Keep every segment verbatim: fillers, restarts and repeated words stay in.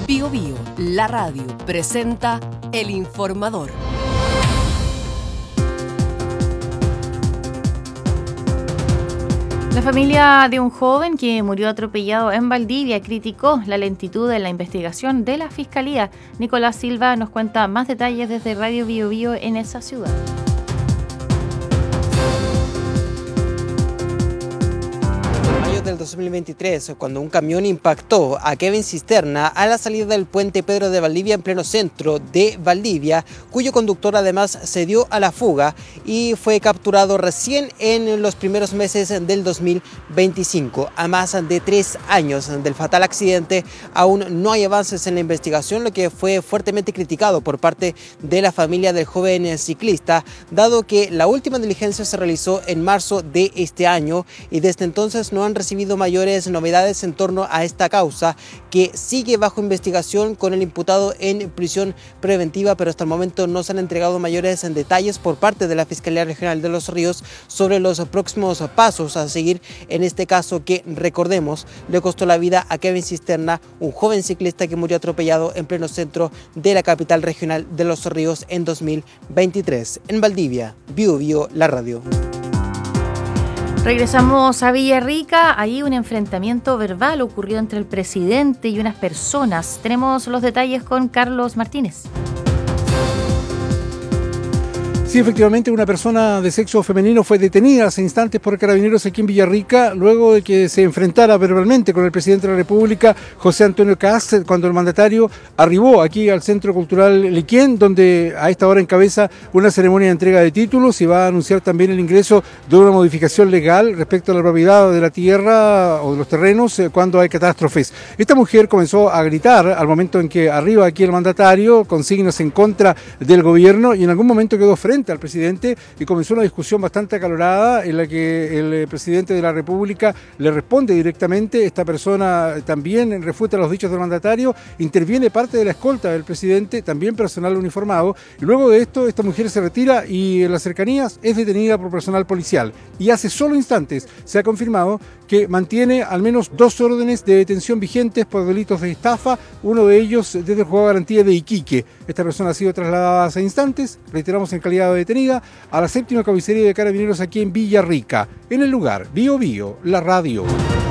Bío Bío, la radio, presenta El Informador. La familia de un joven que murió atropellado en Valdivia criticó la lentitud en la investigación de la Fiscalía. Nicolás Silva nos cuenta más detalles desde Radio Bío Bío en esa ciudad. Del dos mil veintitrés, cuando un camión impactó a Kevin Cisterna a la salida del puente Pedro de Valdivia en pleno centro de Valdivia, cuyo conductor además se dio a la fuga y fue capturado recién en los primeros meses del dos mil veinticinco. A más de tres años del fatal accidente, aún no hay avances en la investigación, lo que fue fuertemente criticado por parte de la familia del joven ciclista, dado que la última diligencia se realizó en marzo de este año y desde entonces no han recibido mayores novedades en torno a esta causa, que sigue bajo investigación con el imputado en prisión preventiva, pero hasta el momento no se han entregado mayores detalles por parte de la Fiscalía Regional de Los Ríos sobre los próximos pasos a seguir en este caso que, recordemos, le costó la vida a Kevin Cisterna, un joven ciclista que murió atropellado en pleno centro de la capital regional de Los Ríos en dos mil veintitrés. En Valdivia, Bío Bío, la radio. Regresamos a Villarrica. Ahí un enfrentamiento verbal ocurrió entre el presidente y unas personas. Tenemos los detalles con Carlos Martínez. Sí, efectivamente, una persona de sexo femenino fue detenida hace instantes por carabineros aquí en Villarrica luego de que se enfrentara verbalmente con el presidente de la República, José Antonio Kast, cuando el mandatario arribó aquí al Centro Cultural Lequien, donde a esta hora encabeza una ceremonia de entrega de títulos y va a anunciar también el ingreso de una modificación legal respecto a la propiedad de la tierra o de los terrenos cuando hay catástrofes. Esta mujer comenzó a gritar al momento en que arriba aquí el mandatario, consignas en contra del gobierno, y en algún momento quedó frente al presidente y comenzó una discusión bastante acalorada en la que el presidente de la República le responde directamente. Esta persona también refuta los dichos del mandatario, interviene parte de la escolta del presidente, también personal uniformado, y luego de esto esta mujer se retira y en las cercanías es detenida por personal policial. Y hace solo instantes se ha confirmado que mantiene al menos dos órdenes de detención vigentes por delitos de estafa, uno de ellos desde el juzgado de garantía de Iquique. Esta persona ha sido trasladada hace instantes, reiteramos, en calidad de detenida, a la séptima comisaría de Carabineros aquí en Villarrica. En el lugar, Bío Bío, la radio.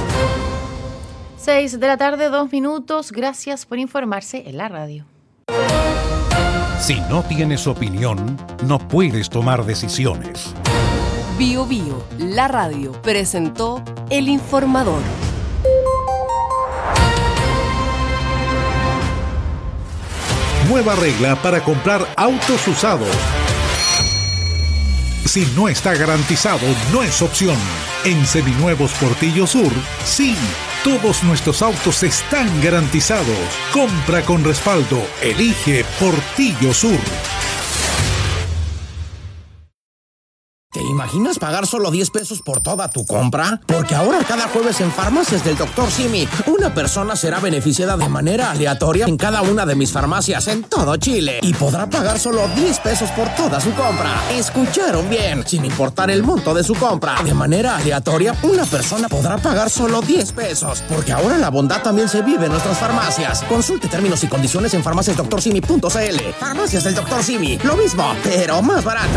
Seis de la tarde, dos minutos. Gracias por informarse en la radio. Si no tienes opinión, no puedes tomar decisiones. Bío Bío, la radio, presentó El Informador. Nueva regla para comprar autos usados. Si no está garantizado, no es opción. En Seminuevos Portillo Sur, sí, todos nuestros autos están garantizados. Compra con respaldo. Elige Portillo Sur. ¿Te imaginas pagar solo diez pesos por toda tu compra? Porque ahora cada jueves en Farmacias del doctor Simi, una persona será beneficiada de manera aleatoria en cada una de mis farmacias en todo Chile y podrá pagar solo diez pesos por toda su compra. ¿Escucharon bien? Sin importar el monto de su compra, de manera aleatoria, una persona podrá pagar solo diez pesos. Porque ahora la bondad también se vive en nuestras farmacias. Consulte términos y condiciones en farmacias doctor simi punto c l. Farmacias del doctor Simi, lo mismo, pero más barato.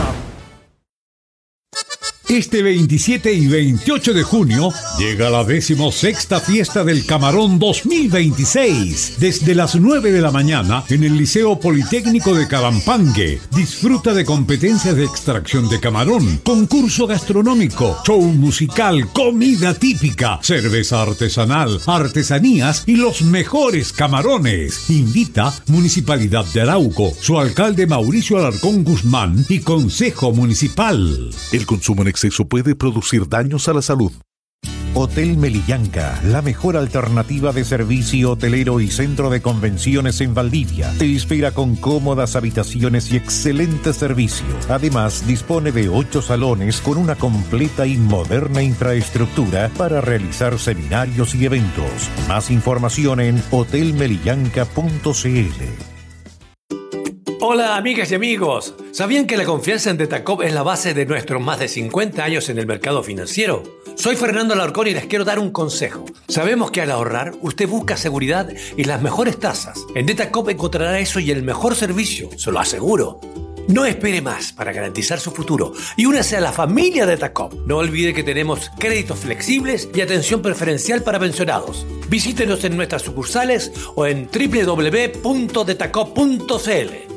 Este veintisiete y veintiocho de junio llega la decimosexta Fiesta del Camarón dos mil veintiséis. Desde las nueve de la mañana en el Liceo Politécnico de Calampangue. Disfruta de competencias de extracción de camarón, concurso gastronómico, show musical, comida típica, cerveza artesanal, artesanías y los mejores camarones. Invita Municipalidad de Arauco, su alcalde Mauricio Alarcón Guzmán y Consejo Municipal. El consumo en exceso puede producir daños a la salud. Hotel Melillanca, la mejor alternativa de servicio hotelero y centro de convenciones en Valdivia. Te espera con cómodas habitaciones y excelente servicio. Además, dispone de ocho salones con una completa y moderna infraestructura para realizar seminarios y eventos. Más información en hotel melillanca punto c l. Hola amigas y amigos, ¿sabían que la confianza en Detacop es la base de nuestros más de cincuenta años en el mercado financiero? Soy Fernando Alarcón y les quiero dar un consejo. Sabemos que al ahorrar, usted busca seguridad y las mejores tasas. En Datacop encontrará eso y el mejor servicio, se lo aseguro. No espere más para garantizar su futuro y únase a la familia de Datacop. No olvide que tenemos créditos flexibles y atención preferencial para pensionados. Visítenos en nuestras sucursales o en doble u doble u doble u punto datacop punto c l.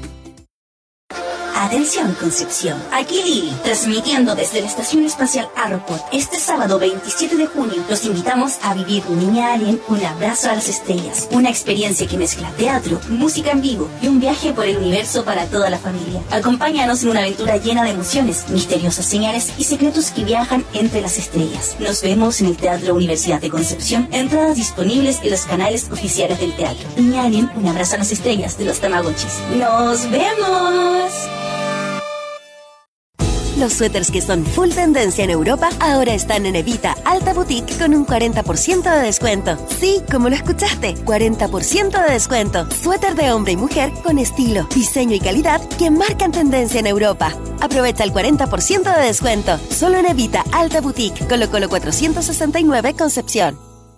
Atención Concepción, aquí Lili, transmitiendo desde la Estación Espacial Aeroport. Este sábado veintisiete de junio los invitamos a vivir Niña Alien, un abrazo a las estrellas. Una experiencia que mezcla teatro, música en vivo y un viaje por el universo para toda la familia. Acompáñanos en una aventura llena de emociones, misteriosas señales y secretos que viajan entre las estrellas. Nos vemos en el Teatro Universidad de Concepción. Entradas disponibles en los canales oficiales del teatro. Niña Alien, un abrazo a las estrellas de los Tamagotchis. ¡Nos vemos! Los suéteres que son full tendencia en Europa ahora están en Evita Alta Boutique con un cuarenta por ciento de descuento. Sí, como lo escuchaste, cuarenta por ciento de descuento. Suéter de hombre y mujer con estilo, diseño y calidad que marcan tendencia en Europa. Aprovecha el cuarenta por ciento de descuento solo en Evita Alta Boutique, Colo Colo cuatrocientos sesenta y nueve, Concepción.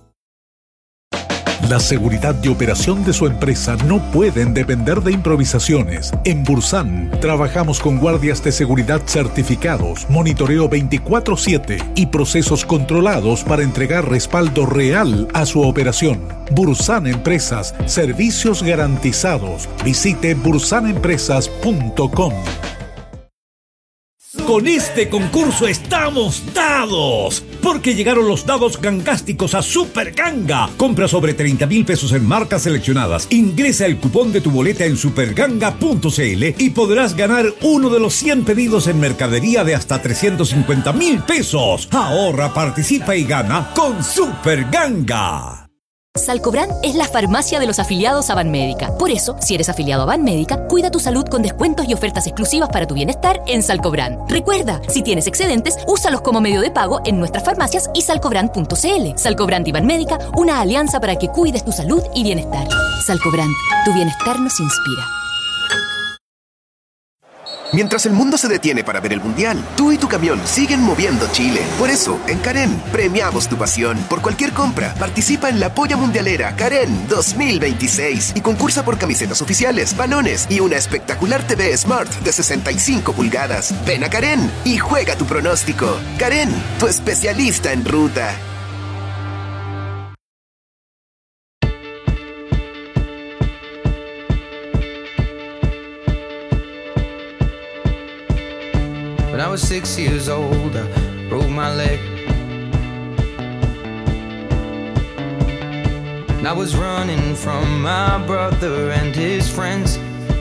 La seguridad y operación de su empresa no pueden depender de improvisaciones. En Bursan trabajamos con guardias de seguridad certificados, monitoreo veinticuatro siete y procesos controlados para entregar respaldo real a su operación. Bursan Empresas, servicios garantizados. Visite bursan empresas punto com. Con este concurso estamos dados, porque llegaron los dados gangásticos a Super Ganga. Compra sobre treinta mil pesos en marcas seleccionadas. Ingresa el cupón de tu boleta en superganga punto c l y podrás ganar uno de los cien pedidos en mercadería de hasta trescientos cincuenta mil pesos. Ahorra, participa y gana con Super Ganga. Salcobran es la farmacia de los afiliados a Banmédica. Por eso, si eres afiliado a Banmédica, cuida tu salud con descuentos y ofertas exclusivas para tu bienestar en Salcobran. Recuerda, si tienes excedentes, úsalos como medio de pago en nuestras farmacias y salcobran punto c l. Salcobran y Banmédica, una alianza para que cuides tu salud y bienestar. Salcobran, tu bienestar nos inspira. Mientras el mundo se detiene para ver el Mundial, tú y tu camión siguen moviendo Chile. Por eso, en Karen, premiamos tu pasión. Por cualquier compra, participa en la Polla Mundialera Karen dos mil veintiséis y concursa por camisetas oficiales, balones y una espectacular T V Smart de sesenta y cinco pulgadas. Ven a Karen y juega tu pronóstico. Karen, tu especialista en ruta. When I was six years old, I broke my leg. And I was running from my brother and his friends,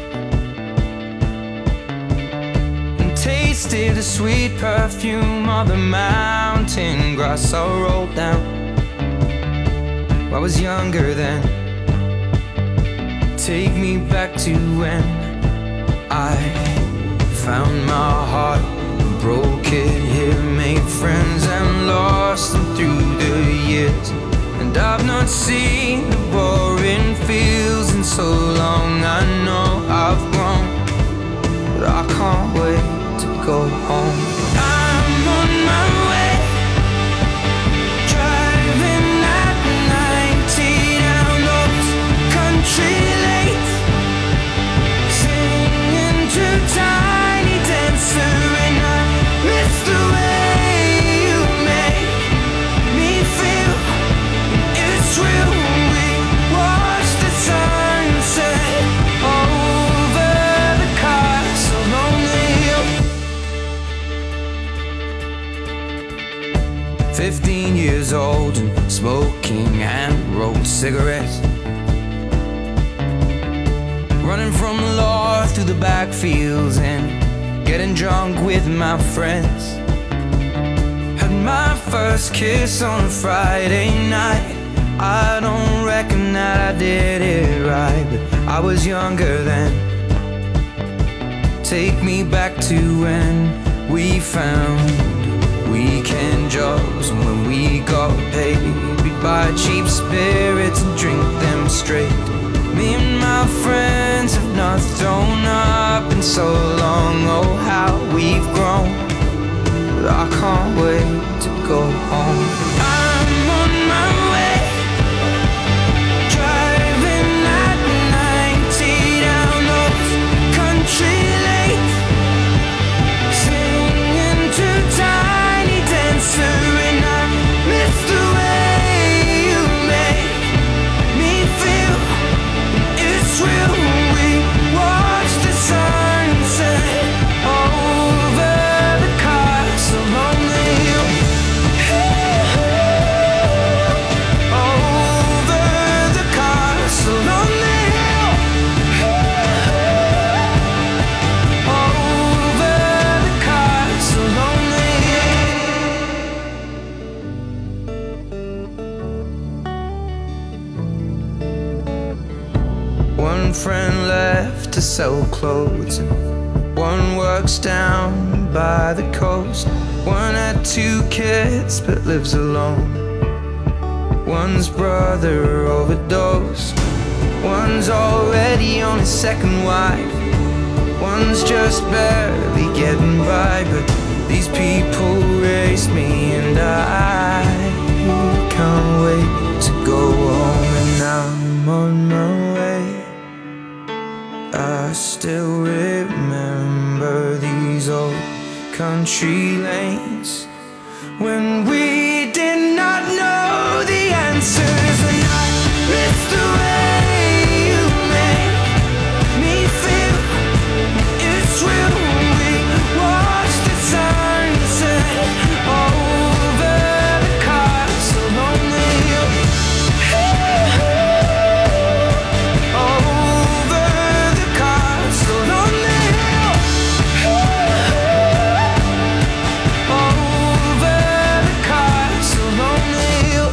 and tasted the sweet perfume of the mountain grass I rolled down. I was younger then. Take me back to when I found my heart, broke it here, made friends and lost them through the years. And I've not seen the boring fields in so long. I know I've grown, but I can't wait to go home. I'm on my way, driving at ninety down those country lanes, singing to time. And I miss the way you make me feel. It's real. We watch the sunset over the castle lonely. Fifteen years old and smoking and rolled cigarettes, running from the law through the backfields and getting drunk with my friends. Had my first kiss on a Friday night. I don't reckon that I did it right, but I was younger then. Take me back to when we found weekend jobs, and when we got paid, we'd buy cheap spirits and drink them straight. Me and my friends have not thrown up in so long. Oh, how we've grown, but I can't wait to go go home. I'm on my way, driving at ninety down those country lanes, singing to Tiny Dancer, and I miss the way you make me feel. It's real. We watch the sunset over the castle on the hill. Over the castle on the hill. Over the castle on the hill. One friend left to sell clothes, and one works down by the coast. One had two kids but lives alone. One's brother overdosed. One's already on his second wife. One's just barely getting by. But these people raised me, and I can't wait to go home. And I'm on my way. I still remember these old country lanes when we did not know the answers, and I miss the way you make me feel. It's real. We watch the sunset over the castle on the hill. Over the castle on the hill. Over the castle on the hill.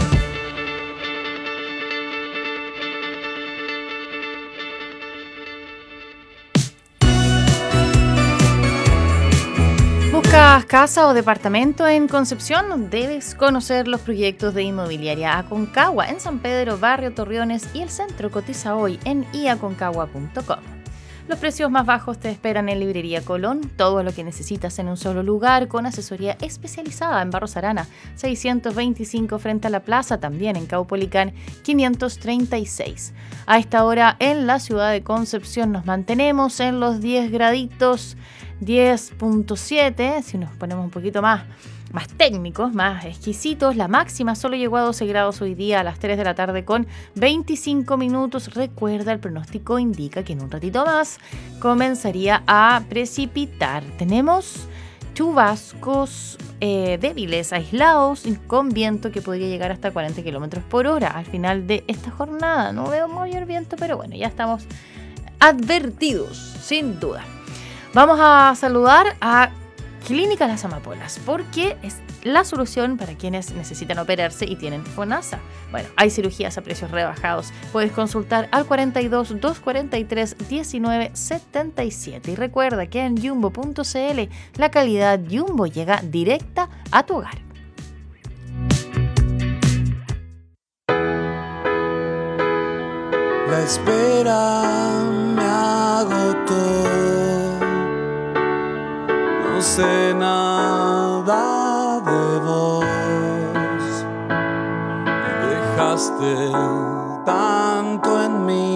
¿Buscas casa o departamento en Concepción? Debes conocer los proyectos de Inmobiliaria Aconcagua en San Pedro, Barrio Torreones y el centro. Cotiza hoy en i aconcagua punto com. Los precios más bajos te esperan en Librería Colón. Todo lo que necesitas en un solo lugar, con asesoría especializada en Barros Arana, seiscientos veinticinco frente a la plaza, también en Caupolicán quinientos treinta y seis. A esta hora en la ciudad de Concepción nos mantenemos en los diez graditos, diez punto siete, si nos ponemos un poquito más, más técnicos, más exquisitos. La máxima solo llegó a doce grados hoy día a las tres de la tarde con veinticinco minutos. Recuerda, el pronóstico indica que en un ratito más comenzaría a precipitar. Tenemos chubascos eh, débiles, aislados, con viento que podría llegar hasta cuarenta kilómetros por hora al final de esta jornada. No veo mayor viento, pero bueno, ya estamos advertidos, sin duda. Vamos a saludar a Clínica Las Amapolas, porque es la solución para quienes necesitan operarse y tienen FONASA. Bueno, hay cirugías a precios rebajados. Puedes consultar al cuarenta y dos, doscientos cuarenta y tres, diecinueve setenta y siete. Y recuerda que en jumbo punto cl la calidad Jumbo llega directa a tu hogar. La espera me agotó. No sé nada de vos, dejaste tanto en mí.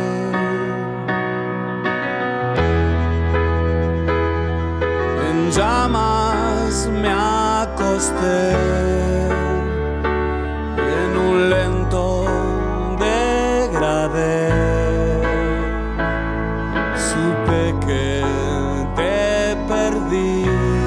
En llamas me acosté, en un lento degradé. Supe que te perdí.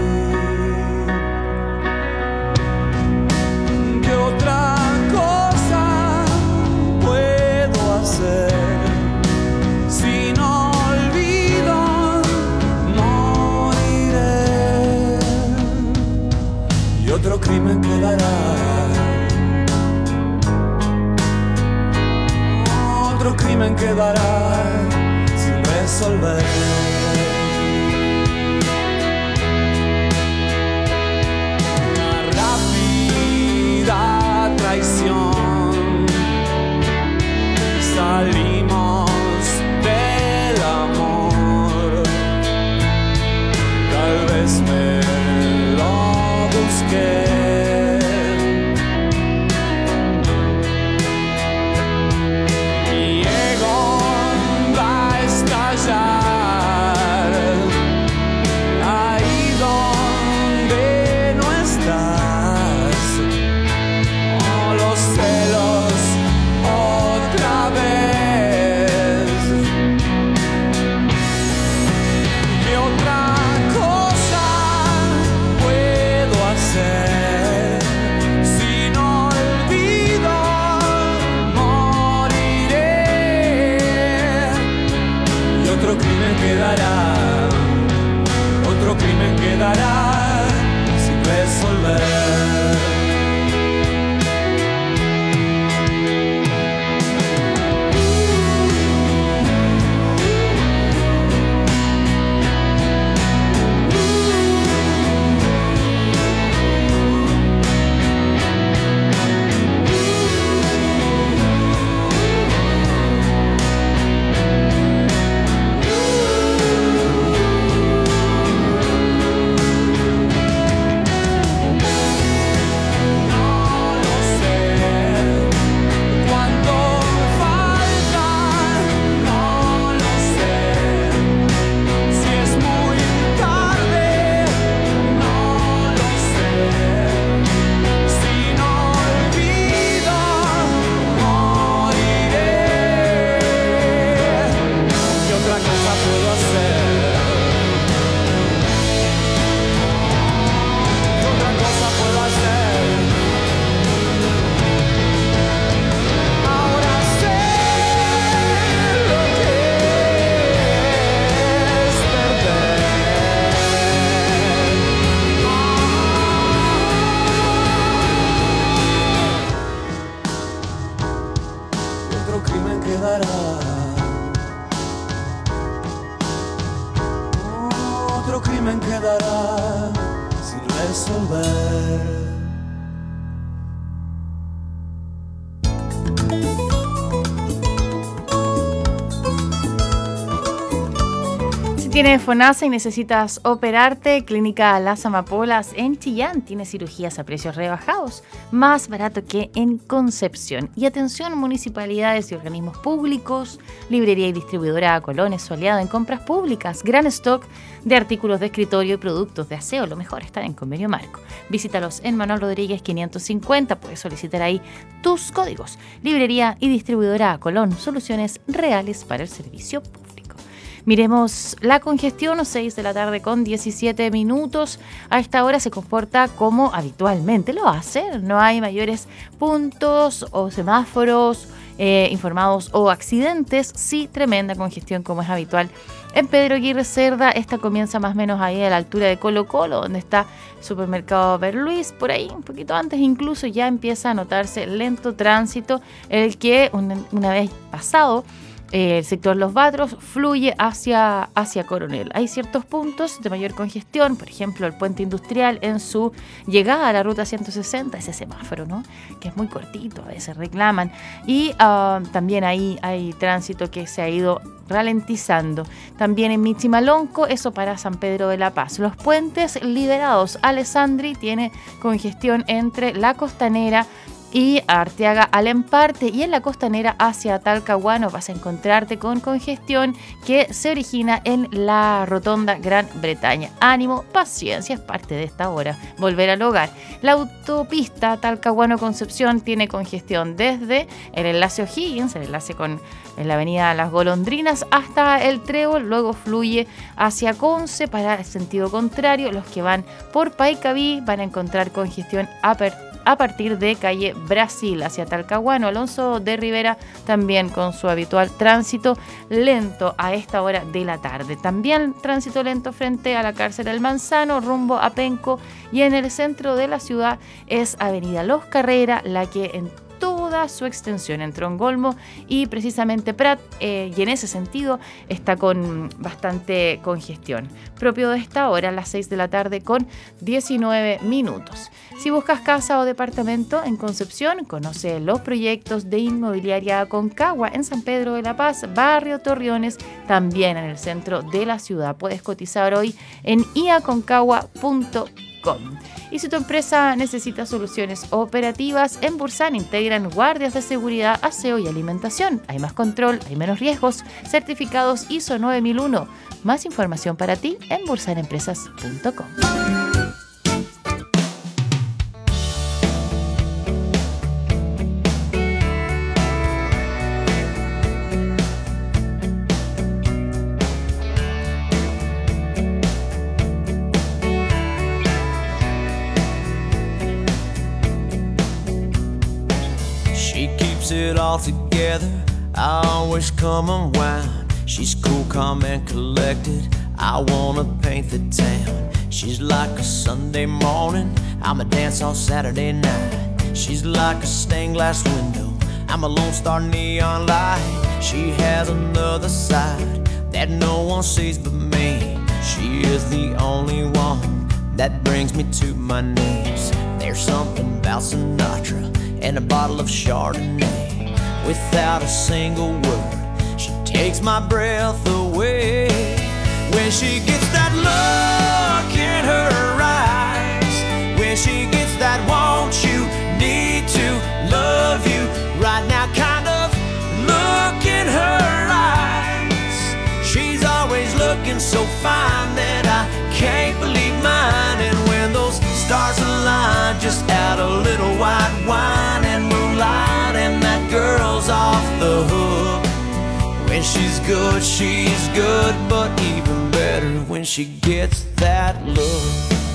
¿Qué otra cosa puedo hacer? Si no olvido, moriré. Y otro crimen quedará. Otro crimen quedará sin resolver. Traición, salimos del amor, tal vez me lo busqué. quedará, otro crimen quedará sin resolver. Otro crimen quedará sin resolver. Tienes FONASA y necesitas operarte, Clínica Las Amapolas en Chillán tiene cirugías a precios rebajados, más barato que en Concepción. Y atención, municipalidades y organismos públicos, librería y distribuidora Colón es su aliado en compras públicas. Gran stock de artículos de escritorio y productos de aseo, lo mejor está en Convenio Marco. Visítalos en Manuel Rodríguez quinientos cincuenta, puedes solicitar ahí tus códigos. Librería y distribuidora Colón, soluciones reales para el servicio público. Miremos la congestión, seis de la tarde con diecisiete minutos. A esta hora se comporta como habitualmente lo hace. No hay mayores puntos o semáforos eh, informados o accidentes. Sí, tremenda congestión como es habitual. En Pedro Aguirre Cerda, esta comienza más o menos ahí a la altura de Colo Colo, donde está el supermercado Berluis. Por ahí, un poquito antes incluso, ya empieza a notarse lento tránsito, el que una, una vez pasado el sector Los Batros fluye hacia, hacia Coronel. Hay ciertos puntos de mayor congestión, por ejemplo el puente industrial en su llegada a la ruta ciento sesenta, ese semáforo, ¿no?, que es muy cortito, a veces reclaman, y uh, también ahí hay tránsito que se ha ido ralentizando. También en Michimalonco, eso para San Pedro de la Paz. Los puentes liberados. Alessandri tiene congestión entre la Costanera y Arteaga al Emparte, y en la Costanera hacia Talcahuano vas a encontrarte con congestión que se origina en la rotonda Gran Bretaña. Ánimo, paciencia, es parte de esta hora, volver al hogar. La autopista Talcahuano-Concepción tiene congestión desde el enlace O'Higgins, el enlace con en la avenida Las Golondrinas, hasta el Trébol, luego fluye hacia Conce para el sentido contrario. Los que van por Paicaví van a encontrar congestión aperta a partir de calle Brasil hacia Talcahuano. Alonso de Rivera también con su habitual tránsito lento a esta hora de la tarde. También tránsito lento frente a la cárcel El Manzano, rumbo a Penco, y en el centro de la ciudad es avenida Los Carrera, la que en toda su extensión entre Ongolmo y precisamente Prat, eh, y en ese sentido está con bastante congestión. Propio de esta hora, a las seis de la tarde con diecinueve minutos. Si buscas casa o departamento en Concepción, conoce los proyectos de Inmobiliaria Aconcagua en San Pedro de la Paz, Barrio Torreones, también en el centro de la ciudad. Puedes cotizar hoy en i aconcagua punto com. Y si tu empresa necesita soluciones operativas, en Bursan integran guardias de seguridad, aseo y alimentación. Hay más control, hay menos riesgos. Certificados I S O nueve mil uno. Más información para ti en bursan empresas punto com. It all together, I always come unwound. She's cool, calm, and collected. I wanna paint the town. She's like a Sunday morning. I'm a dance on Saturday night. She's like a stained glass window. I'm a Lone Star neon light. She has another side that no one sees but me. She is the only one that brings me to my knees. There's something about Sinatra and a bottle of Chardonnay. Without a single word, she takes my breath away. When she gets that look in her eyes, when she gets that want you, need to, love you right now kind of look in her eyes. She's always looking so fine that I can't believe mine. And when those stars align, just add a little white wine and moonlight, and that girl's off the hook. When she's good, she's good, but even better when she gets that look.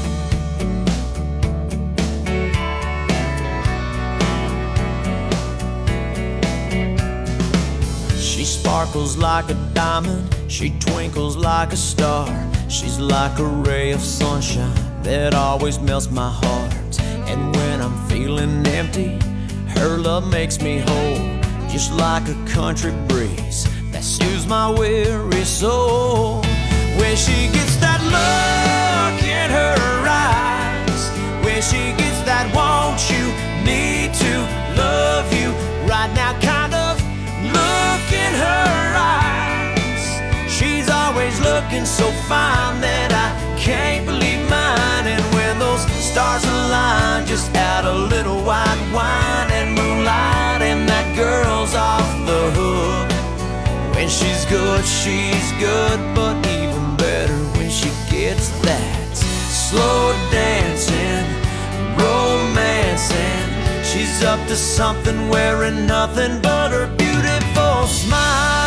She sparkles like a diamond, she twinkles like a star. She's like a ray of sunshine that always melts my heart. And when I'm feeling empty, her love makes me whole. Just like a country breeze that soothes my weary soul. When she gets that look in her eyes, when she gets that want you, need to, love you right now kind of look in her eyes. She's always looking so fine that I can't believe mine. And when those stars align, just add a little white wine and moonlight, and that girl's off the hook. When she's good, she's good, but even better when she gets that slow dancing, romancing. She's up to something, wearing nothing but her beautiful smile.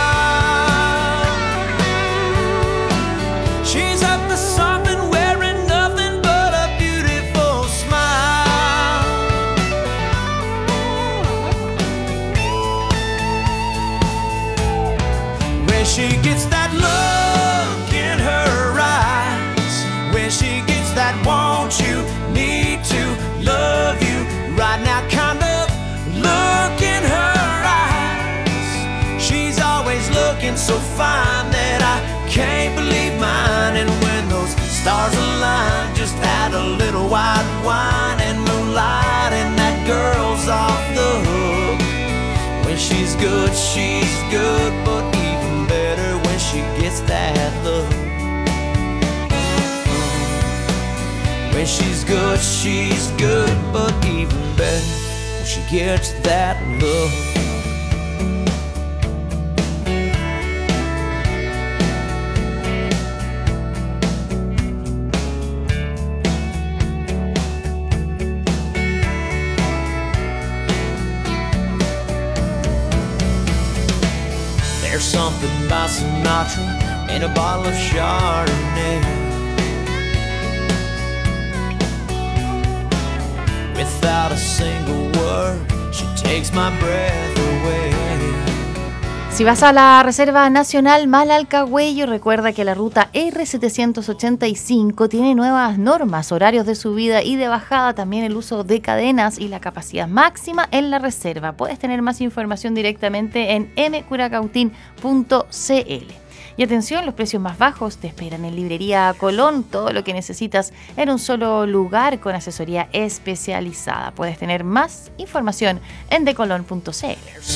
She's up to something, wearing nothing but a beautiful smile. When she gets that look in her eyes, when she gets that want you, need to, love you right now kind of look in her eyes. She's always looking so fine that I can't believe mine. And when those stars align, just add a little white wine and moonlight, and that girl's off the hook. When she's good, she's good, but even better when she gets that look. When she's good, she's good, but even better when she gets that look. There's something about Sinatra and a bottle of Chardonnay. Without a single word, she takes my breath away. Si vas a la Reserva Nacional Malalcahuello, recuerda que la ruta R setecientos ochenta y cinco tiene nuevas normas, horarios de subida y de bajada, también el uso de cadenas y la capacidad máxima en la reserva. Puedes tener más información directamente en m curacautín punto c l. Y atención, los precios más bajos te esperan en Librería Colón, todo lo que necesitas en un solo lugar con asesoría especializada. Puedes tener más información en de colón punto c l.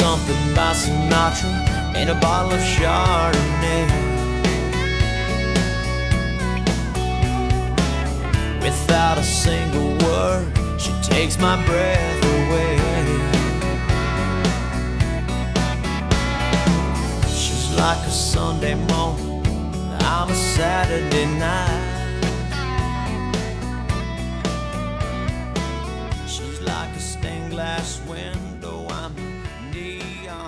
Without a single word, she takes my breath away. Like a Sunday morning, I'm a Saturday night. She's like a stained glass window, I'm a neon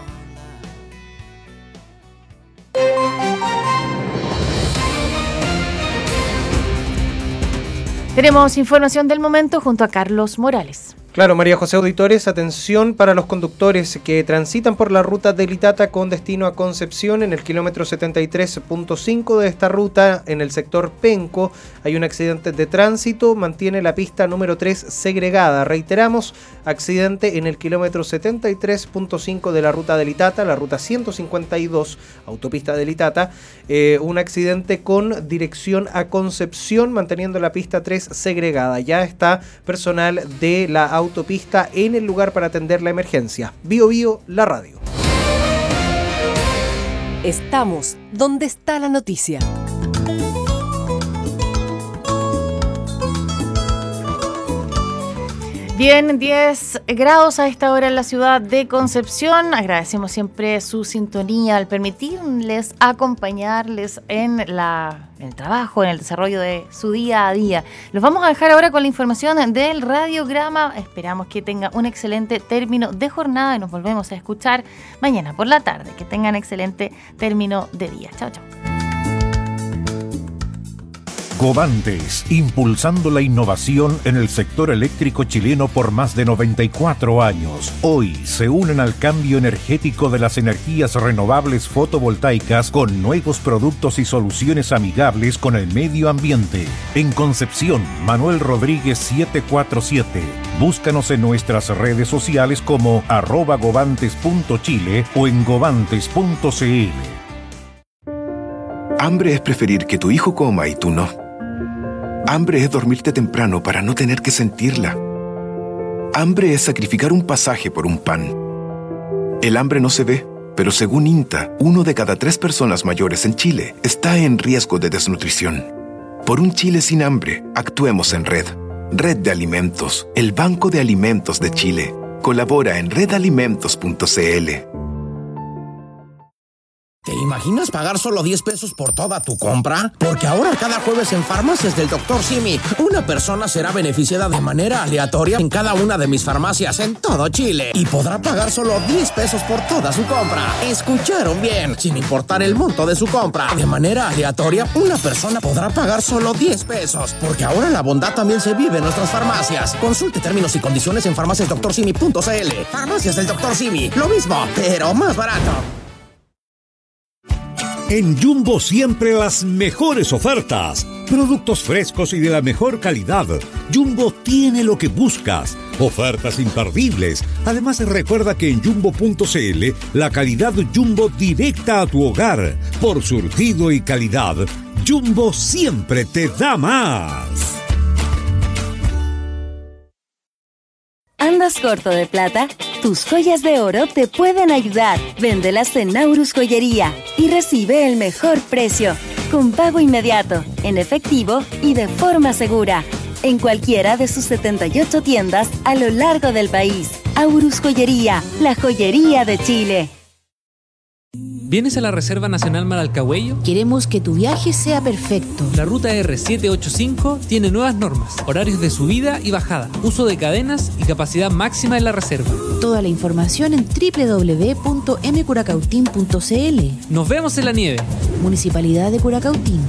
light. Tenemos información del momento junto a Carlos Morales. Claro, María José, auditores, atención para los conductores que transitan por la ruta de Litata con destino a Concepción. En el kilómetro setenta y tres punto cinco de esta ruta, en el sector Penco, hay un accidente de tránsito, mantiene la pista número tres segregada. Reiteramos, accidente en el kilómetro setenta y tres punto cinco de la ruta de Litata, la ruta ciento cincuenta y dos, autopista de Litata, eh, un accidente con dirección a Concepción, manteniendo la pista tres segregada. Ya está personal de la autopista autopista en el lugar para atender la emergencia. Bio Bio, la radio. Estamos donde está la noticia. Bien, diez grados a esta hora en la ciudad de Concepción. Agradecemos siempre su sintonía al permitirles acompañarles en, la, en el trabajo, en el desarrollo de su día a día. Los vamos a dejar ahora con la información del radiograma. Esperamos que tengan un excelente término de jornada y nos volvemos a escuchar mañana por la tarde. Que tengan excelente término de día. Chao, chao. Covantes, impulsando la innovación en el sector eléctrico chileno por más de noventa y cuatro años. Hoy se unen al cambio energético de las energías renovables fotovoltaicas con nuevos productos y soluciones amigables con el medio ambiente. En Concepción, Manuel Rodríguez setecientos cuarenta y siete. Búscanos en nuestras redes sociales como arroba govantes punto chile o en govantes punto cl. Hambre es preferir que tu hijo coma y tú no. Hambre es dormirte temprano para no tener que sentirla. Hambre es sacrificar un pasaje por un pan. El hambre no se ve, pero según INTA, uno de cada tres personas mayores en Chile está en riesgo de desnutrición. Por un Chile sin hambre, actuemos en red. Red de Alimentos, el Banco de Alimentos de Chile. Colabora en red alimentos punto cl. ¿Te imaginas pagar solo diez pesos por toda tu compra? Porque ahora cada jueves en Farmacias del doctor Simi, una persona será beneficiada de manera aleatoria en cada una de mis farmacias en todo Chile. Y podrá pagar solo diez pesos por toda su compra. ¿Escucharon bien? Sin importar el monto de su compra. De manera aleatoria, una persona podrá pagar solo diez pesos. Porque ahora la bondad también se vive en nuestras farmacias. Consulte términos y condiciones en farmacias doctor simi punto cl. Farmacias del doctor Simi, lo mismo, pero más barato. En Jumbo siempre las mejores ofertas. Productos frescos y de la mejor calidad. Jumbo tiene lo que buscas. Ofertas imperdibles. Además, recuerda que en jumbo punto cl la calidad Jumbo directa a tu hogar. Por surtido y calidad, Jumbo siempre te da más. ¿Andas corto de plata? Tus joyas de oro te pueden ayudar. Véndelas en Naurus Joyería y recibe el mejor precio, con pago inmediato, en efectivo y de forma segura, en cualquiera de sus setenta y ocho tiendas a lo largo del país. Aurus Joyería, la joyería de Chile. ¿Vienes a la Reserva Nacional Maralcahuello? Queremos que tu viaje sea perfecto. La ruta R setecientos ochenta y cinco tiene nuevas normas, horarios de subida y bajada, uso de cadenas y capacidad máxima en la reserva. Toda la información en doble u doble u doble u punto m curacautín punto cl. Nos vemos en la nieve. Municipalidad de Curacautín.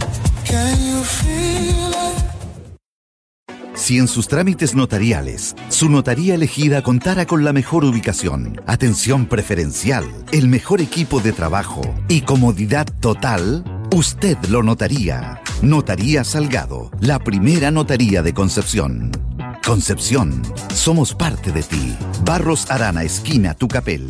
Si en sus trámites notariales, su notaría elegida contara con la mejor ubicación, atención preferencial, el mejor equipo de trabajo y comodidad total, usted lo notaría. Notaría Salgado, la primera notaría de Concepción. Concepción, somos parte de ti. Barros Arana, esquina Tucapel.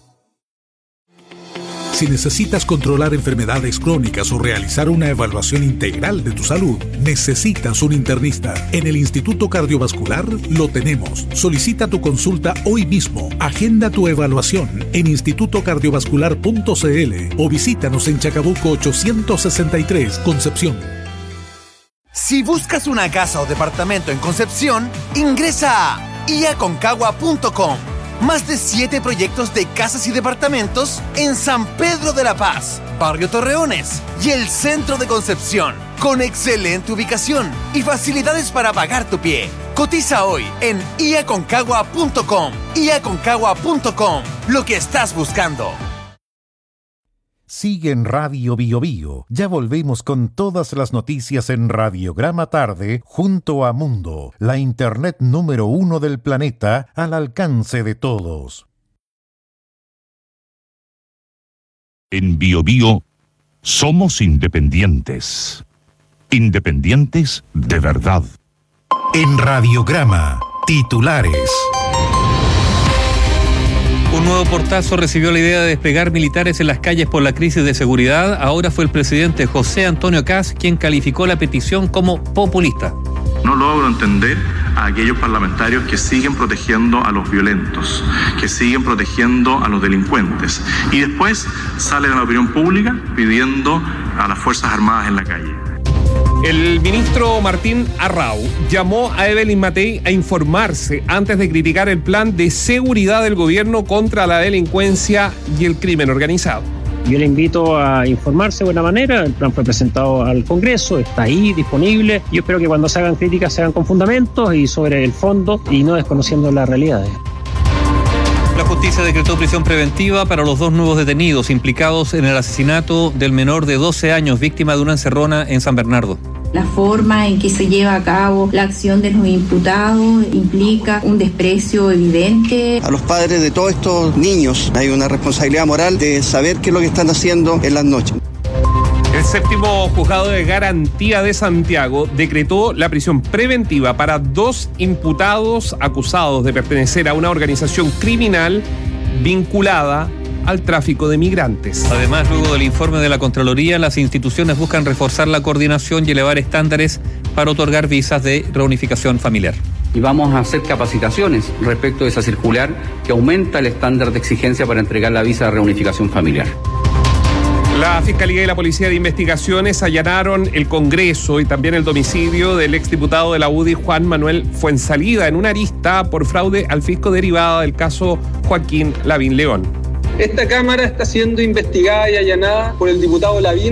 Si necesitas controlar enfermedades crónicas o realizar una evaluación integral de tu salud, necesitas un internista. En el Instituto Cardiovascular lo tenemos. Solicita tu consulta hoy mismo. Agenda tu evaluación en instituto cardiovascular punto cl o visítanos en Chacabuco ochocientos sesenta y tres, Concepción. Si buscas una casa o departamento en Concepción, ingresa a i a concagua punto com. Más de siete proyectos de casas y departamentos en San Pedro de la Paz, Barrio Torreones y el centro de Concepción, con excelente ubicación y facilidades para pagar tu pie. Cotiza hoy en i a concagua punto com. i a concagua punto com. Lo que estás buscando. Sigue en Radio Bio Bio. Ya volvemos con todas las noticias en Radiograma Tarde junto a Mundo, la internet número uno del planeta al alcance de todos. En Bio Bio somos independientes. Independientes de verdad. En Radiograma, titulares. Un nuevo portazo recibió la idea de desplegar militares en las calles por la crisis de seguridad. Ahora fue el presidente José Antonio Kast quien calificó la petición como populista. No logro entender a aquellos parlamentarios que siguen protegiendo a los violentos, que siguen protegiendo a los delincuentes y después salen a la opinión pública pidiendo a las Fuerzas Armadas en la calle. El ministro Martín Arrau llamó a Evelyn Matei a informarse antes de criticar el plan de seguridad del gobierno contra la delincuencia y el crimen organizado. Yo le invito a informarse de buena manera. El plan fue presentado al Congreso, está ahí disponible. Yo espero que cuando se hagan críticas se hagan con fundamentos y sobre el fondo y no desconociendo las realidades. La justicia decretó prisión preventiva para los dos nuevos detenidos implicados en el asesinato del menor de doce años, víctima de una encerrona en San Bernardo. La forma en que se lleva a cabo la acción de los imputados implica un desprecio evidente. A los padres de todos estos niños hay una responsabilidad moral de saber qué es lo que están haciendo en las noches. El séptimo juzgado de garantía de Santiago decretó la prisión preventiva para dos imputados acusados de pertenecer a una organización criminal vinculada al tráfico de migrantes. Además, luego del informe de la Contraloría, las instituciones buscan reforzar la coordinación y elevar estándares para otorgar visas de reunificación familiar. Y vamos a hacer capacitaciones respecto de esa circular que aumenta el estándar de exigencia para entregar la visa de reunificación familiar. La Fiscalía y la Policía de Investigaciones allanaron el Congreso y también el domicilio del exdiputado de la U D I, Juan Manuel Fuenzalida, en una arista por fraude al fisco derivada del caso Joaquín Lavín León. Esta Cámara está siendo investigada y allanada por el diputado Lavín